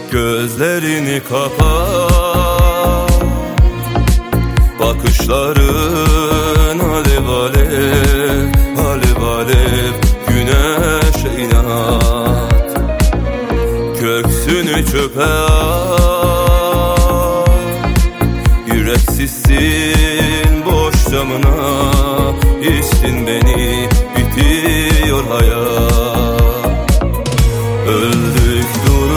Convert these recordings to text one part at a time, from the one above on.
Gözlerini kapat, bakışların alev alev, alev alev güneşe inat. Köksünü çöpe at, yüreksizsin boş camına. İçtin beni, bitiyor hayat. Öldük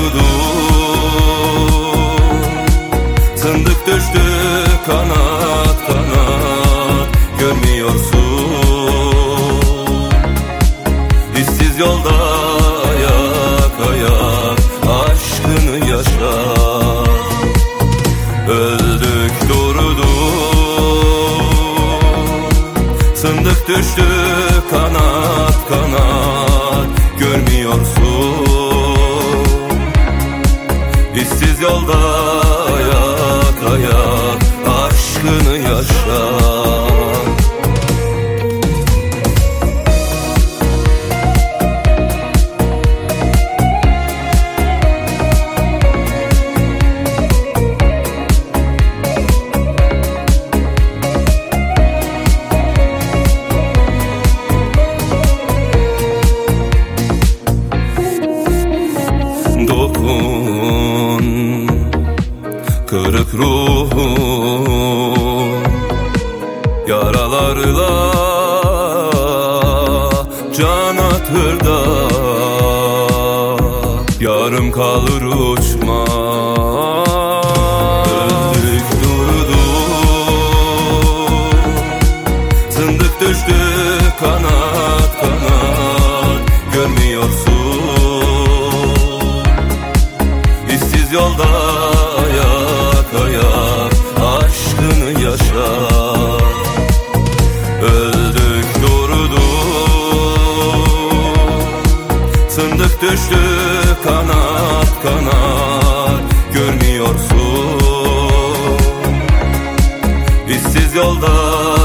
durduk, sındık düştü kanat kanat. Görmüyorsun, işsiz yolda ayak ayak aşkını yaşa. Öldük durduk, sındık düştü kanat kanat. Görmüyorsun, işsiz yolda ayak ayak aşkını yaşa. Dokun kırık ruhum, yaralarla can atırda. Yarım kalır uçma. Öldük durduk, sındık düştü kanat kanat. Görmüyorsun, işsiz yolda ayak ayak aşkını yaşa. Öldük durduk, sındık düştü kanat kanat. Görmüyorsun, işsiz yolda